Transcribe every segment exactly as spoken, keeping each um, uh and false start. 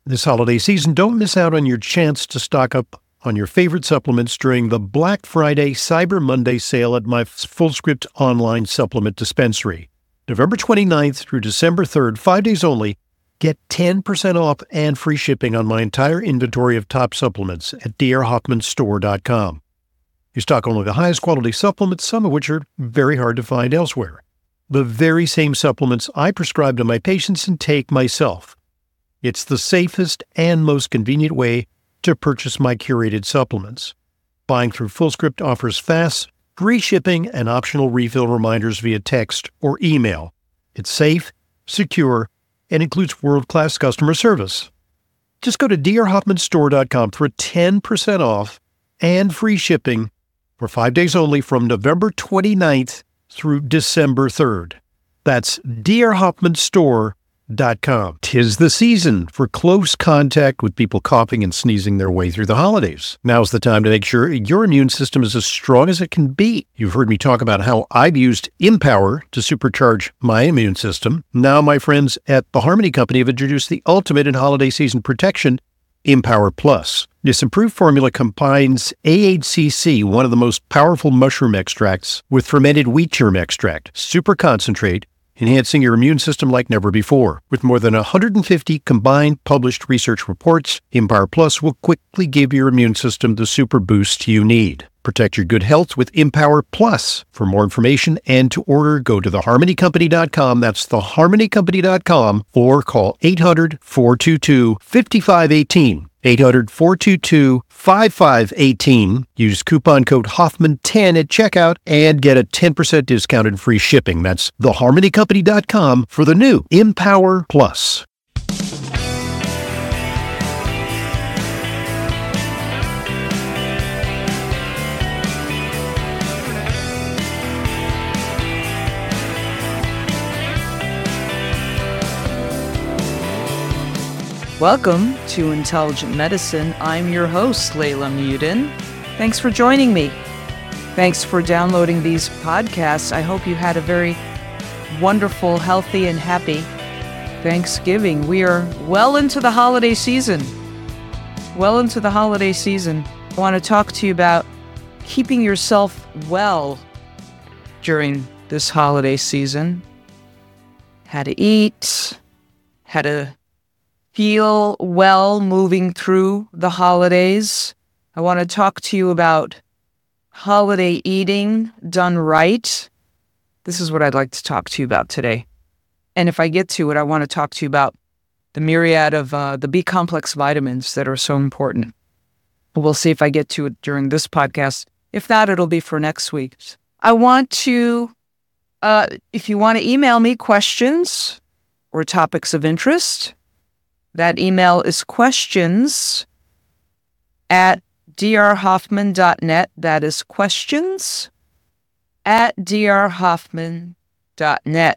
This holiday season, don't miss out on your chance to stock up on your favorite supplements during the Black Friday Cyber Monday sale at my Fullscript online supplement dispensary. November twenty-ninth through December third, five days only, get ten percent off and free shipping on my entire inventory of top supplements at d r hoffman store dot com. You stock only the highest quality supplements, some of which are very hard to find elsewhere. The very same supplements I prescribe to my patients and take myself. It's the safest and most convenient way to purchase my curated supplements. Buying through Fullscript offers fast, free shipping and optional refill reminders via text or email. It's safe, secure, and includes world-class customer service. Just go to d r hoffman store dot com for ten percent off and free shipping for five days only from November twenty-ninth through December third. That's d r hoffman store dot com. Tis the season for close contact with people coughing and sneezing their way through the holidays. Now's the time to make sure your immune system is as strong as it can be. You've heard me talk about how I've used Empower to supercharge my immune system. Now my friends at the Harmony Company have introduced the ultimate in holiday season protection, Empower Plus. This improved formula combines A H C C, one of the most powerful mushroom extracts, with fermented wheat germ extract, super concentrate, enhancing your immune system like never before. With more than one hundred fifty combined published research reports, Empower Plus will quickly give your immune system the super boost you need. Protect your good health with Empower Plus. For more information and to order, go to the harmony company dot com. That's the harmony company dot com, or call eight hundred, four two two, five five one eight. eight hundred, four two two, five five one eight. Use coupon code Hoffman ten at checkout and get a ten percent discount and free shipping. That's the harmony company dot com for the new Empower Plus. Welcome to Intelligent Medicine. I'm your host, Layla Mudin. Thanks for joining me. Thanks for downloading these podcasts. I hope you had a very wonderful, healthy, and happy Thanksgiving. We are well into the holiday season. Well into the holiday season. I want to talk to you about keeping yourself well during this holiday season. How to eat, how to feel well moving through the holidays. I want to talk to you about holiday eating done right. This is what I'd like to talk to you about today. And if I get to it, I want to talk to you about the myriad of uh, the B complex vitamins that are so important. We'll see if I get to it during this podcast. If not, it'll be for next week. I want to, uh, if you want to email me questions or topics of interest, that email is questions at d r hoffman dot net. That is questions at d r hoffman dot net.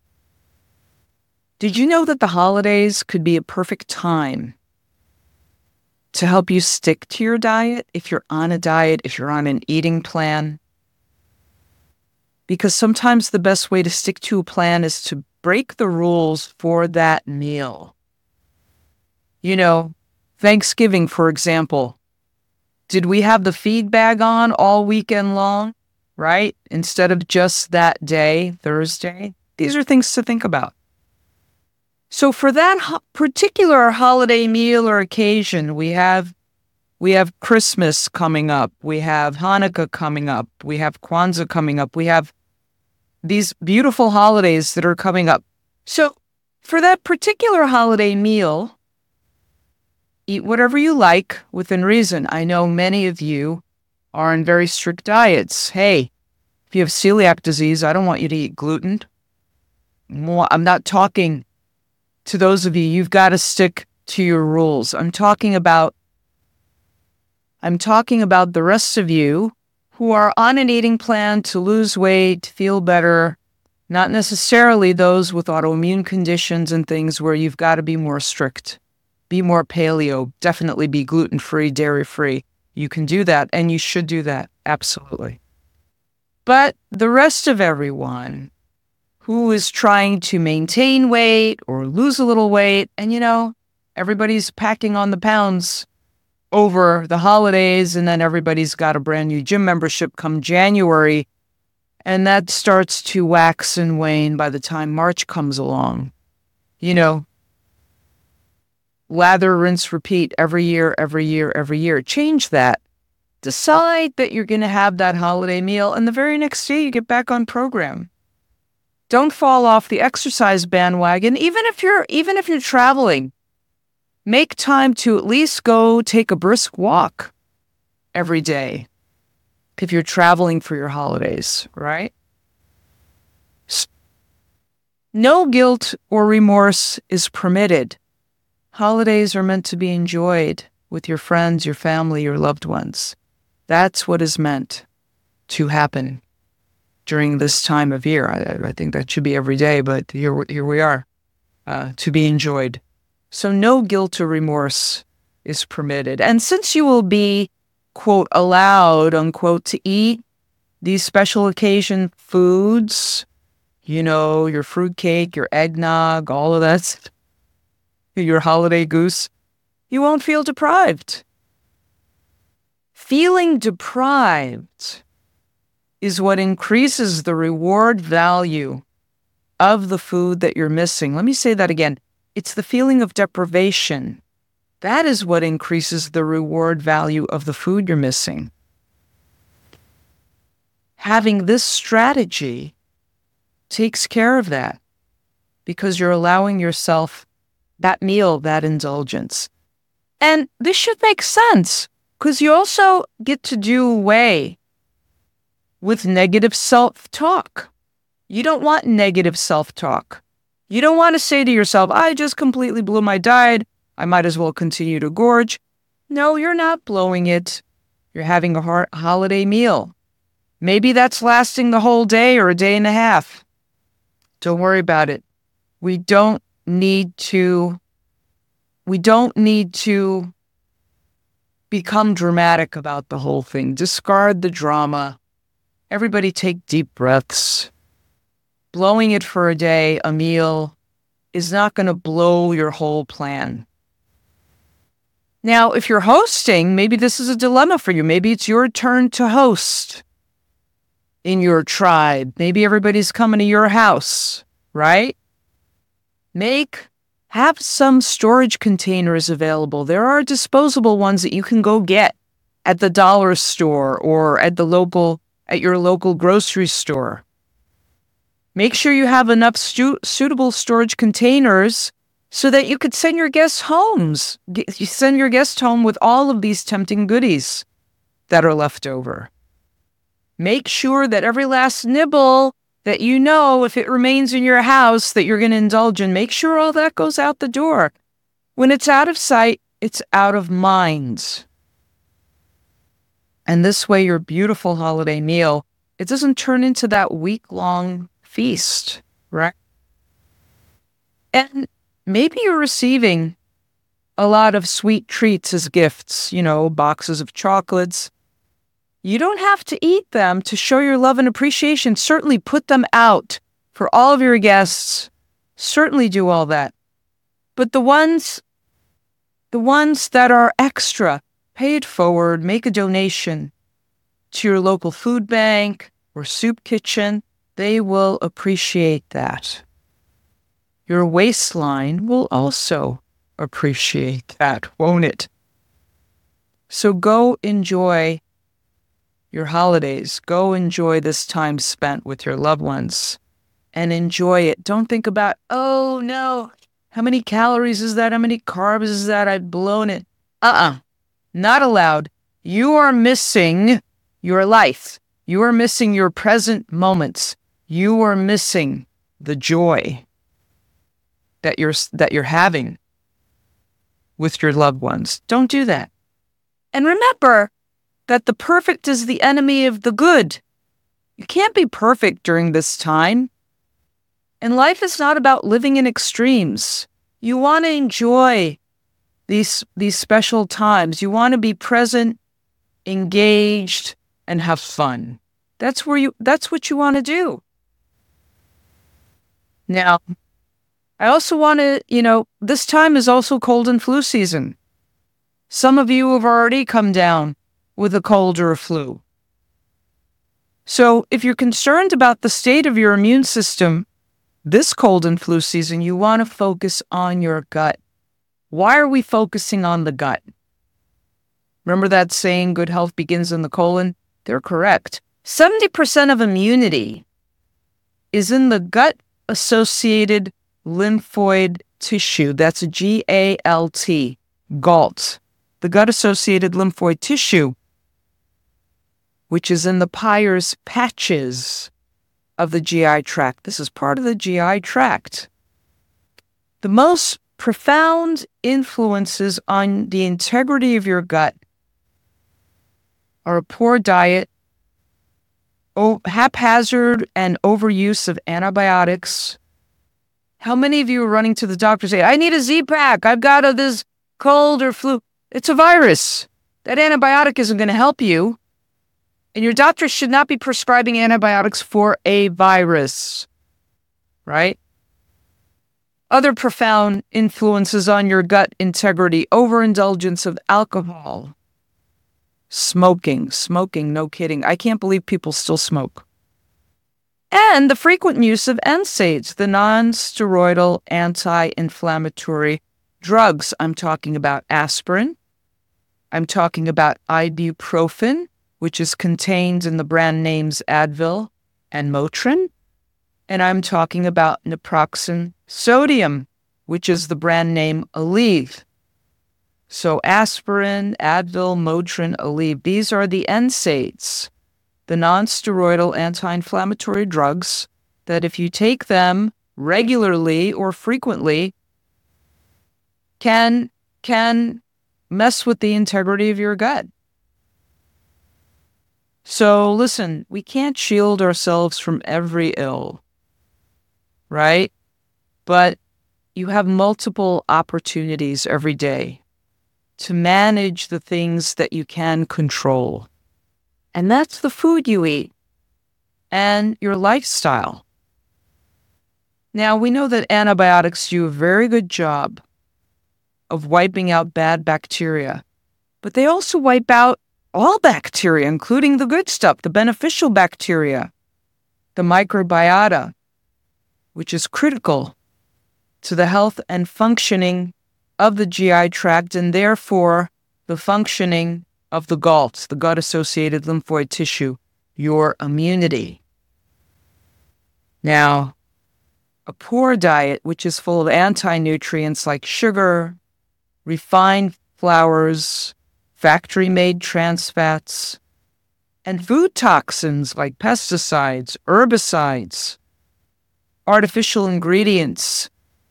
Did you know that the holidays could be a perfect time to help you stick to your diet if you're on a diet, if you're on an eating plan? Because sometimes the best way to stick to a plan is to break the rules for that meal. You know, Thanksgiving, for example, did we have the feed bag on all weekend long, right? Instead of just that day, Thursday? These are things to think about. So for that ho- particular holiday meal or occasion, we have we have Christmas coming up, we have Hanukkah coming up, we have Kwanzaa coming up, we have these beautiful holidays that are coming up. So for that particular holiday meal, eat whatever you like within reason. I know many of you are on very strict diets. Hey, if you have celiac disease, I don't want you to eat gluten. I'm not talking to those of you. You've got to stick to your rules. I'm talking about I'm talking about the rest of you who are on an eating plan to lose weight, to feel better, not necessarily those with autoimmune conditions and things where you've got to be more strict. Be more paleo, definitely be gluten-free, dairy-free. You can do that, and you should do that, absolutely. But the rest of everyone who is trying to maintain weight or lose a little weight, and you know, Everybody's packing on the pounds over the holidays, and then everybody's got a brand new gym membership come January, and that starts to wax and wane by the time March comes along. You know, lather, rinse, repeat every year, every year, every year. Change that. Decide that you're going to have that holiday meal, and the very next day you get back on program. Don't fall off the exercise bandwagon, even if you're even if you're traveling. Make time to at least go take a brisk walk every day if you're traveling for your holidays, right? No guilt or remorse is permitted. Holidays are meant to be enjoyed with your friends, your family, your loved ones. That's what is meant to happen during this time of year. I, I think that should be every day, but here, here we are, uh, to be enjoyed. So no guilt or remorse is permitted. And since you will be, quote, allowed, unquote, to eat these special occasion foods, you know, your fruitcake, your eggnog, all of that, your holiday goose, you won't feel deprived. Feeling deprived is what increases the reward value of the food that you're missing. Let me say that again. It's the feeling of deprivation. That is what increases the reward value of the food you're missing. Having this strategy takes care of that because you're allowing yourself that meal, that indulgence. And this should make sense because you also get to do away with negative self-talk. You don't want negative self-talk. You don't want to say to yourself, I just completely blew my diet. I might as well continue to gorge. No, you're not blowing it. You're having a ho- holiday meal. Maybe that's lasting the whole day or a day and a half. Don't worry about it. We don't need to, we don't need to become dramatic about the whole thing. Discard the drama. Everybody take deep breaths. Blowing it for a day, a meal, is not going to blow your whole plan. Now, if you're hosting, maybe this is a dilemma for you. Maybe it's your turn to host in your tribe. Maybe everybody's coming to your house, right? Make, have some storage containers available. There are disposable ones that you can go get at the dollar store or at the local, at your local grocery store. Make sure you have enough stu- suitable storage containers so that you could send your guests homes. You send your guests home with all of these tempting goodies that are left over. Make sure that every last nibble that you know, if it remains in your house, that you're going to indulge in, make sure all that goes out the door. When it's out of sight, it's out of mind. And this way, your beautiful holiday meal, it doesn't turn into that week-long feast, right? And maybe you're receiving a lot of sweet treats as gifts, you know, boxes of chocolates. You don't have to eat them to show your love and appreciation. Certainly put them out for all of your guests. Certainly do all that. But the ones, the ones that are extra, pay it forward, make a donation to your local food bank or soup kitchen. They will appreciate that. Your waistline will also appreciate that, won't it? So go enjoy your holidays. Go enjoy this time spent with your loved ones and enjoy it. Don't think about, oh no, how many calories is that? How many carbs is that? I've blown it. Uh-uh, not allowed. You are missing your life. You are missing your present moments. You are missing the joy that you're that you're having with your loved ones. Don't do that. And remember that the perfect is the enemy of the good. You can't be perfect during this time. And life is not about living in extremes. You want to enjoy these these special times. You want to be present, engaged, and have fun. That's where you that's what you want to do. Now, I also want to, you know, this time is also cold and flu season. Some of you have already come down with a cold or a flu. So if you're concerned about the state of your immune system this cold and flu season, you want to focus on your gut. Why are we focusing on the gut? Remember that saying, good health begins in the colon? They're correct. seventy percent of immunity is in the gut-associated lymphoid tissue. That's a G A L T, GALT. The gut-associated lymphoid tissue, which is in the Peyer's patches of the G I tract. This is part of the G I tract. The most profound influences on the integrity of your gut are a poor diet, oh, haphazard and overuse of antibiotics. How many of you are running to the doctor saying, I need a Z-Pak, I've got a, this cold or flu? It's a virus. That antibiotic isn't going to help you. And your doctor should not be prescribing antibiotics for a virus, right? Other profound influences on your gut integrity: overindulgence of alcohol, smoking, smoking, no kidding. I can't believe people still smoke. And the frequent use of N SAIDs, the non-steroidal anti-inflammatory drugs. I'm talking about aspirin. I'm talking about ibuprofen, which is contained in the brand names Advil and Motrin. And I'm talking about naproxen sodium, which is the brand name Aleve. So aspirin, Advil, Motrin, Aleve, these are the N SAIDs, the non-steroidal anti-inflammatory drugs that if you take them regularly or frequently can, can mess with the integrity of your gut. So listen, we can't shield ourselves from every ill, right? But you have multiple opportunities every day to manage the things that you can control. And that's the food you eat and your lifestyle. Now, we know that antibiotics do a very good job of wiping out bad bacteria, but they also wipe out all bacteria, including the good stuff, the beneficial bacteria, the microbiota, which is critical to the health and functioning of the G I tract and therefore the functioning of the GALT, the gut-associated lymphoid tissue, your immunity. Now, a poor diet, which is full of anti-nutrients like sugar, refined flours, factory-made trans fats, and food toxins like pesticides, herbicides, artificial ingredients,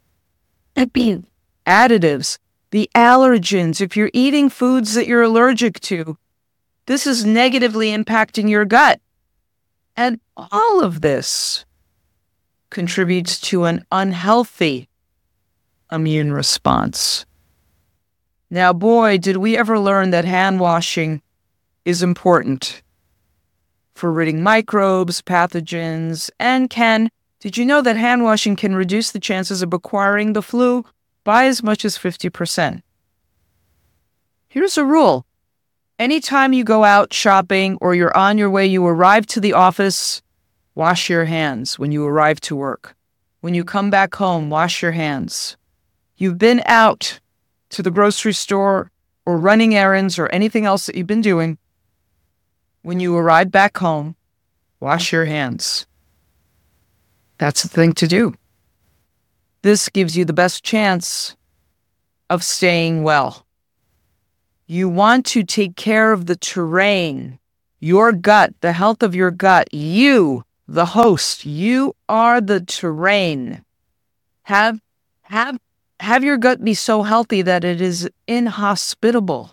additives, the allergens. If you're eating foods that you're allergic to, this is negatively impacting your gut. And all of this contributes to an unhealthy immune response. Now, boy, did we ever learn that hand washing is important for ridding microbes, pathogens, and can, did you know that hand washing can reduce the chances of acquiring the flu by as much as fifty percent? Here's a rule. Anytime you go out shopping or you're on your way, you arrive to the office, wash your hands when you arrive to work. When you come back home, wash your hands. You've been out to the grocery store or running errands or anything else that you've been doing. When you arrive back home, wash your hands. That's the thing to do. This gives you the best chance of staying well. You want to take care of the terrain, your gut, the health of your gut. You, the host, you are the terrain. Have, have, have your gut be so healthy that it is inhospitable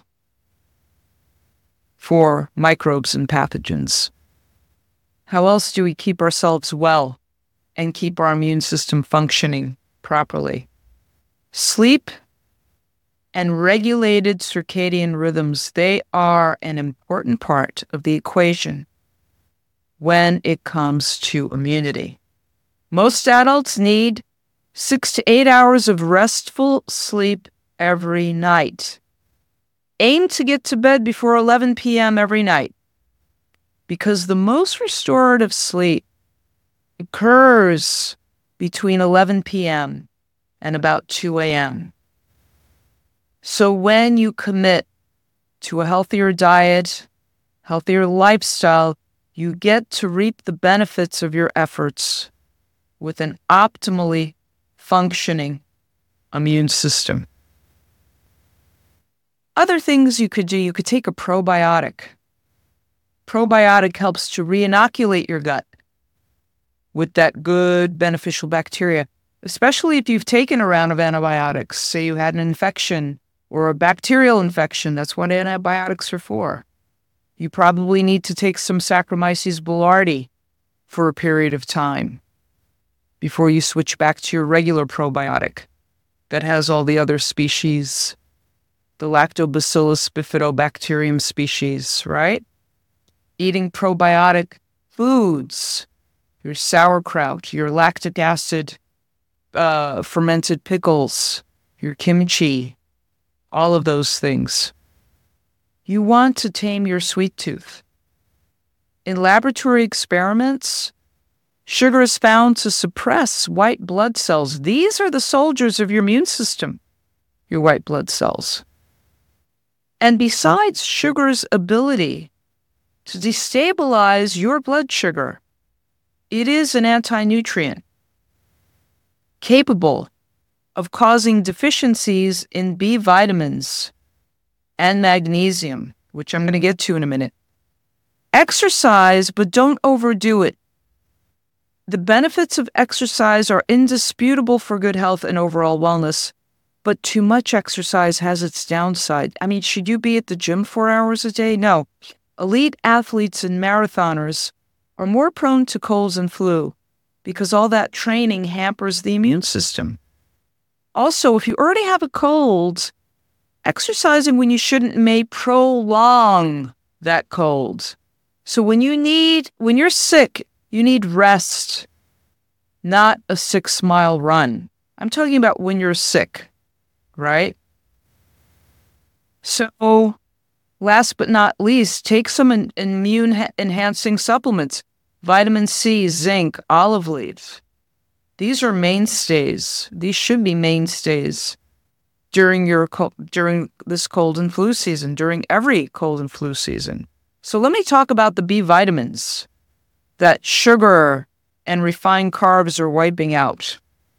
for microbes and pathogens. How else do we keep ourselves well and keep our immune system functioning properly? Sleep and regulated circadian rhythms, they are an important part of the equation when it comes to immunity. Most adults need Six to eight hours of restful sleep every night. Aim to get to bed before eleven p.m. every night, because the most restorative sleep occurs between eleven p.m. and about two a.m. So when you commit to a healthier diet, healthier lifestyle, you get to reap the benefits of your efforts with an optimally functioning immune system. Other things you could do, you could take a probiotic. Probiotic helps to re-inoculate your gut with that good beneficial bacteria, especially if you've taken a round of antibiotics. Say you had an infection or a bacterial infection. That's what antibiotics are for. You probably need to take some Saccharomyces boulardii for a period of time before you switch back to your regular probiotic that has all the other species, the Lactobacillus bifidobacterium species, right? Eating probiotic foods, your sauerkraut, your lactic acid uh, fermented pickles, your kimchi, all of those things. You want to tame your sweet tooth. In laboratory experiments, sugar is found to suppress white blood cells. These are the soldiers of your immune system, your white blood cells. And besides sugar's ability to destabilize your blood sugar, it is an anti-nutrient capable of causing deficiencies in B vitamins and magnesium, which I'm going to get to in a minute. Exercise, but don't overdo it. The benefits of exercise are indisputable for good health and overall wellness, but too much exercise has its downside. I mean, should you be at the gym four hours a day? No. Elite athletes and marathoners are more prone to colds and flu because all that training hampers the immune system. Also, if you already have a cold, exercising when you shouldn't may prolong that cold. So when you need, when you're sick, you need rest, not a six-mile run. I'm talking about when you're sick, right? So last but not least, take some in- immune-enhancing supplements. Vitamin C, zinc, olive leaves. These are mainstays. These should be mainstays during your co- during this cold and flu season, during every cold and flu season. So let me talk about the B vitamins that sugar and refined carbs are wiping out.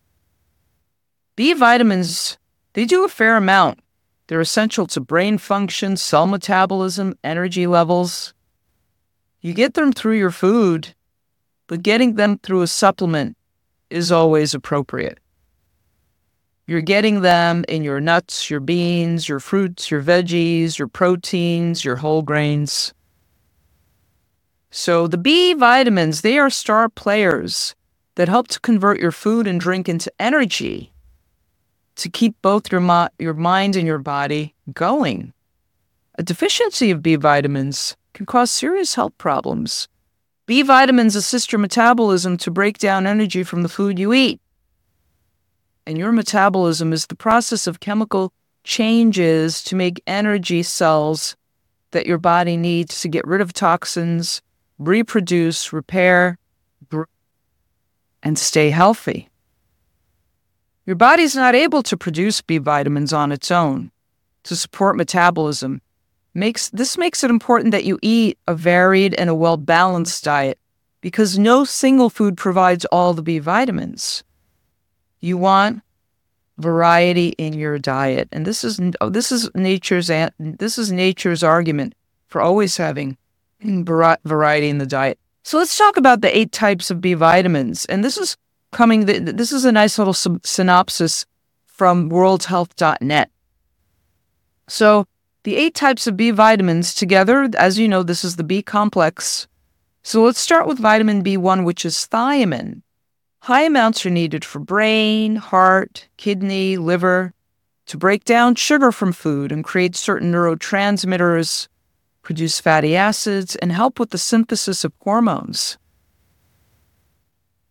B vitamins, they do a fair amount. They're essential to brain function, cell metabolism, energy levels. You get them through your food, but getting them through a supplement is always appropriate. You're getting them in your nuts, your beans, your fruits, your veggies, your proteins, your whole grains. So the B vitamins, they are star players that help to convert your food and drink into energy to keep both your, mo- your mind and your body going. A deficiency of B vitamins can cause serious health problems. B vitamins assist your metabolism to break down energy from the food you eat. And your metabolism is the process of chemical changes to make energy cells that your body needs to get rid of toxins, reproduce, repair, grow, and stay healthy. Your body's not able to produce B vitamins on its own to support metabolism. Makes this makes it important that you eat a varied and a well-balanced diet because no single food provides all the B vitamins. You want variety in your diet, and this is this is nature's this is nature's argument for always having variety in the diet. So let's talk about the eight types of B vitamins, and this is coming. This is a nice little synopsis from world health dot net. So the eight types of B vitamins together, as you know, this is the B complex. So let's start with vitamin B one, which is thiamine. High amounts are needed for brain, heart, kidney, liver, to break down sugar from food and create certain neurotransmitters, produce fatty acids, and help with the synthesis of hormones.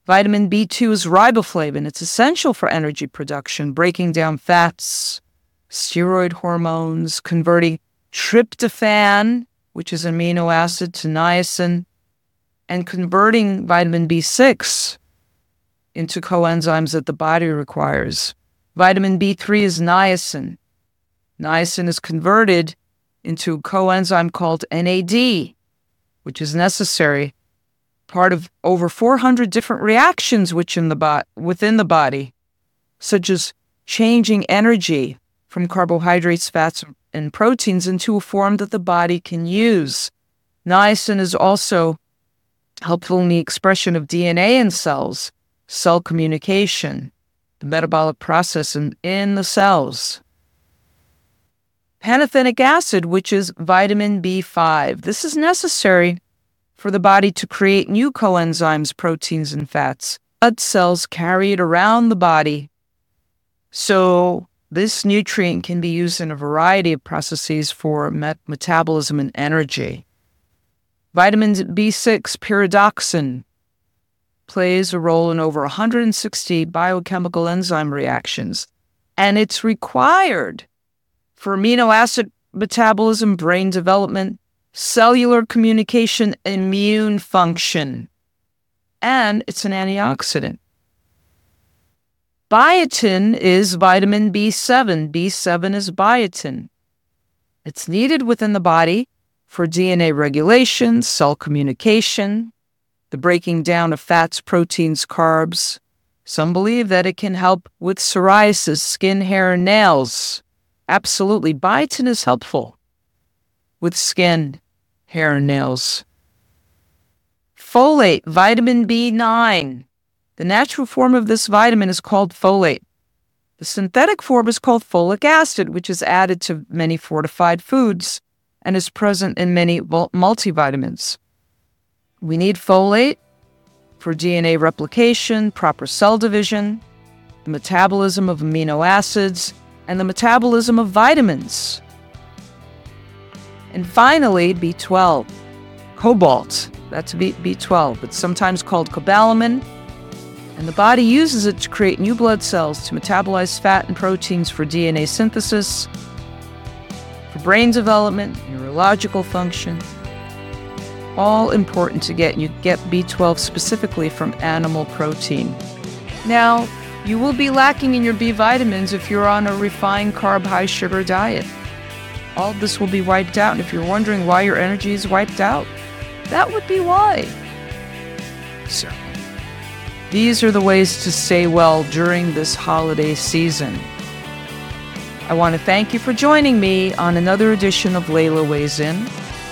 Vitamin B two is riboflavin. It's essential for energy production, breaking down fats, steroid hormones, converting tryptophan, which is an amino acid, to niacin, and converting vitamin B six into coenzymes that the body requires. Vitamin B three is niacin. Niacin is converted into a coenzyme called N A D, which is necessary, part of over four hundred different reactions which in the bo- within the body, such as changing energy from carbohydrates, fats, and proteins into a form that the body can use. Niacin is also helpful in the expression of D N A in cells, cell communication, the metabolic process in, in the cells. Pantothenic acid, which is vitamin B five. This is necessary for the body to create new coenzymes, proteins, and fats. Blood cells carry it around the body. So this nutrient can be used in a variety of processes for met- metabolism and energy. Vitamin B six, pyridoxine, plays a role in over one hundred sixty biochemical enzyme reactions, and it's required for amino acid metabolism, brain development, cellular communication, immune function, and it's an antioxidant. Biotin is vitamin B seven. B seven is biotin. It's needed within the body for D N A regulation, cell communication, the breaking down of fats, proteins, carbs. Some believe that it can help with psoriasis, skin, hair, and nails. Absolutely, biotin is helpful with skin, hair, and nails. Folate, vitamin B nine. The natural form of this vitamin is called folate. The synthetic form is called folic acid, which is added to many fortified foods and is present in many multivitamins. We need folate for D N A replication, proper cell division, the metabolism of amino acids, and the metabolism of vitamins. And finally, B twelve, cobalt. That's B twelve. It's sometimes called cobalamin, and the body uses it to create new blood cells to metabolize fat and proteins for D N A synthesis, for brain development, neurological function. All important to get. You get B twelve specifically from animal protein. Now, you will be lacking in your B vitamins if you're on a refined carb, high sugar diet. All of this will be wiped out, and if you're wondering why your energy is wiped out, that would be why. So, these are the ways to stay well during this holiday season. I want to thank you for joining me on another edition of Layla Weighs In.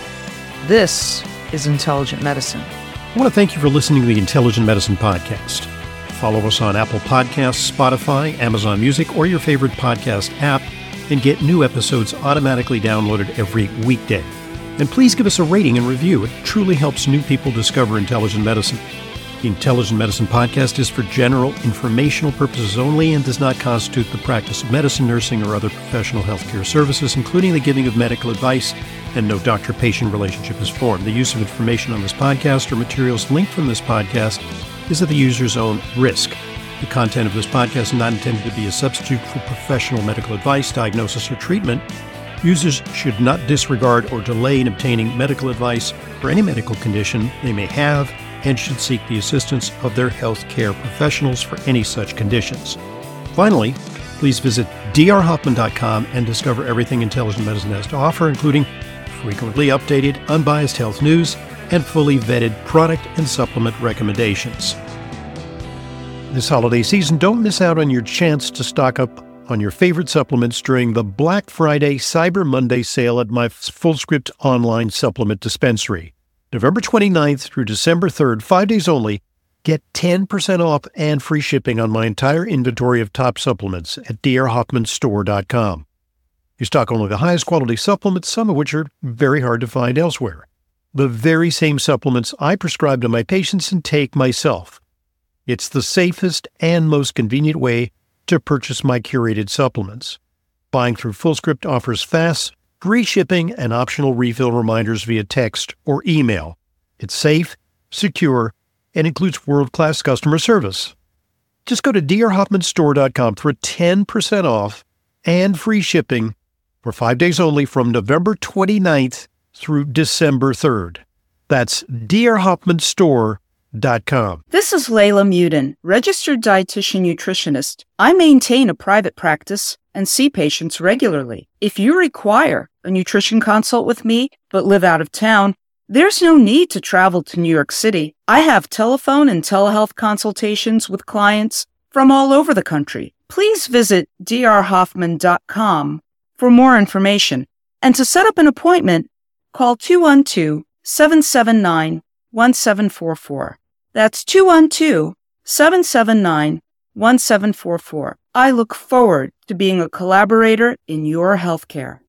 This is Intelligent Medicine. I want to thank you for listening to the Intelligent Medicine Podcast. Follow us on Apple Podcasts, Spotify, Amazon Music, or your favorite podcast app, and get new episodes automatically downloaded every weekday. And please give us a rating and review. It truly helps new people discover intelligent medicine. The Intelligent Medicine Podcast is for general informational purposes only and does not constitute the practice of medicine, nursing, or other professional healthcare services, including the giving of medical advice, and no doctor-patient relationship is formed. The use of information on this podcast or materials linked from this podcast is at the user's own risk. The content of this podcast is not intended to be a substitute for professional medical advice, diagnosis, or treatment. Users should not disregard or delay in obtaining medical advice for any medical condition they may have and should seek the assistance of their healthcare professionals for any such conditions. Finally, please visit d r hoffman dot com and discover everything Intelligent Medicine has to offer, including frequently updated, unbiased health news and fully vetted product and supplement recommendations. This holiday season, don't miss out on your chance to stock up on your favorite supplements during the Black Friday Cyber Monday sale at my FullScript online supplement dispensary. November twenty-ninth through December third, five days only, get ten percent off and free shipping on my entire inventory of top supplements at d r hoffman store dot com. You stock only the highest quality supplements, some of which are very hard to find elsewhere. The very same supplements I prescribe to my patients and take myself. It's the safest and most convenient way to purchase my curated supplements. Buying through FullScript offers fast, free shipping and optional refill reminders via text or email. It's safe, secure, and includes world-class customer service. Just go to d r hoffman store dot com for ten percent off and free shipping for five days only from November twenty-ninth through December third. That's d r hoffman store dot com. This is Layla Muden, registered dietitian nutritionist. I maintain a private practice and see patients regularly. If you require a nutrition consult with me but live out of town, there's no need to travel to New York City. I have telephone and telehealth consultations with clients from all over the country. Please visit d r hoffman dot com for more information. And to set up an appointment, call two one two, seven seven nine, one seven four four. That's two one two, seven seven nine, one seven four four. I look forward to being a collaborator in your healthcare.